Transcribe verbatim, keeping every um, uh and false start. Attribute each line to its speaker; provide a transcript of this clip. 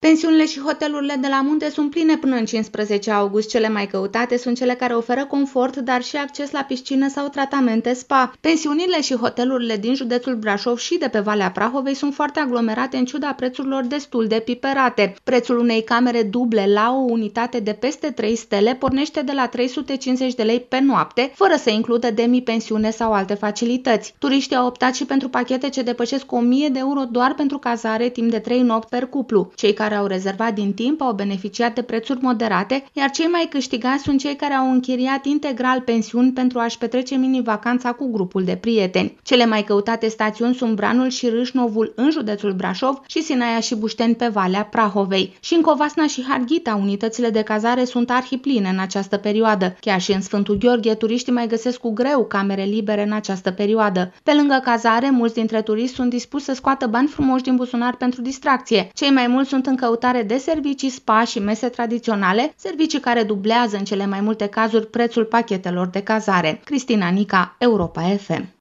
Speaker 1: Pensiunile și hotelurile de la munte sunt pline până în cincisprezece august. Cele mai căutate sunt cele care oferă confort, dar și acces la piscină sau tratamente spa. Pensiunile și hotelurile din județul Brașov și de pe Valea Prahovei sunt foarte aglomerate în ciuda prețurilor destul de piperate. Prețul unei camere duble la o unitate de peste trei stele pornește de la trei sute cincizeci de lei pe noapte, fără să includă demi-pensiune sau alte facilități. Turiștii au optat și pentru pachete ce depășesc o mie de euro doar pentru cazare timp de trei nopți per cuplu. Cei care au rezervat din timp au beneficiat de prețuri moderate, iar cei mai câștigați sunt cei care au închiriat integral pensiuni pentru a-și petrece mini-vacanța cu grupul de prieteni. Cele mai căutate stațiuni sunt Branul și Râșnovul în județul Brașov și Sinaia și Bușteni pe Valea Prahovei. Și în Covasna și Harghita, unitățile de cazare sunt arhipline în această perioadă. Chiar și în Sfântul Gheorghe, turiștii mai găsesc cu greu camere libere în această perioadă. Pe lângă cazare, mulți dintre turiști sunt dispuși să scoată bani frumoși din buzunar pentru distracție. Cei mai mulți sunt în căutare de servicii spa și mese tradiționale, servicii care dublează în cele mai multe cazuri prețul pachetelor de cazare. Cristina Nica, Europa F M.